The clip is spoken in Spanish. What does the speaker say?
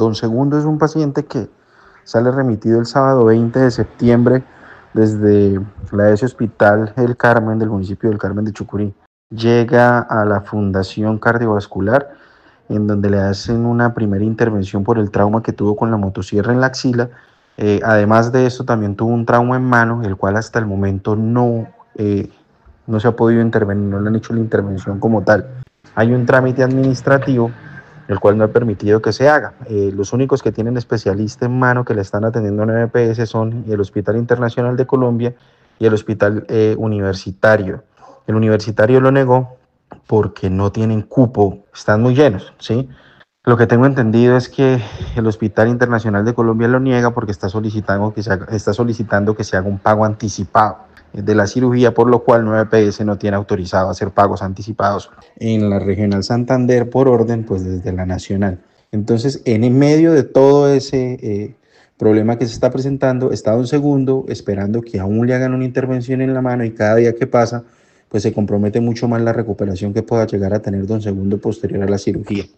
Don Segundo es un paciente que sale remitido el sábado 20 de septiembre desde la ESE Hospital El Carmen del municipio del Carmen de Chucurí. Llega a la Fundación Cardiovascular, en donde le hacen una primera intervención por el trauma que tuvo con la motosierra en la axila. Además de eso, también tuvo un trauma en mano, el cual hasta el momento no se ha podido intervenir, no le han hecho la intervención como tal. Hay un trámite administrativo el cual no ha permitido que se haga. Los únicos que tienen especialista en mano que le están atendiendo en EPS son el Hospital Internacional de Colombia y el Hospital Universitario. El universitario lo negó porque no tienen cupo, están muy llenos, ¿sí? Lo que tengo entendido es que el Hospital Internacional de Colombia lo niega porque está solicitando que se haga un pago anticipado de la cirugía, por lo cual 9PS no tiene autorizado hacer pagos anticipados en la Regional Santander por orden, pues desde la Nacional. Entonces, en medio de todo ese problema que se está presentando, está Don Segundo esperando que aún le hagan una intervención en la mano, y cada día que pasa, pues se compromete mucho más la recuperación que pueda llegar a tener Don Segundo posterior a la cirugía.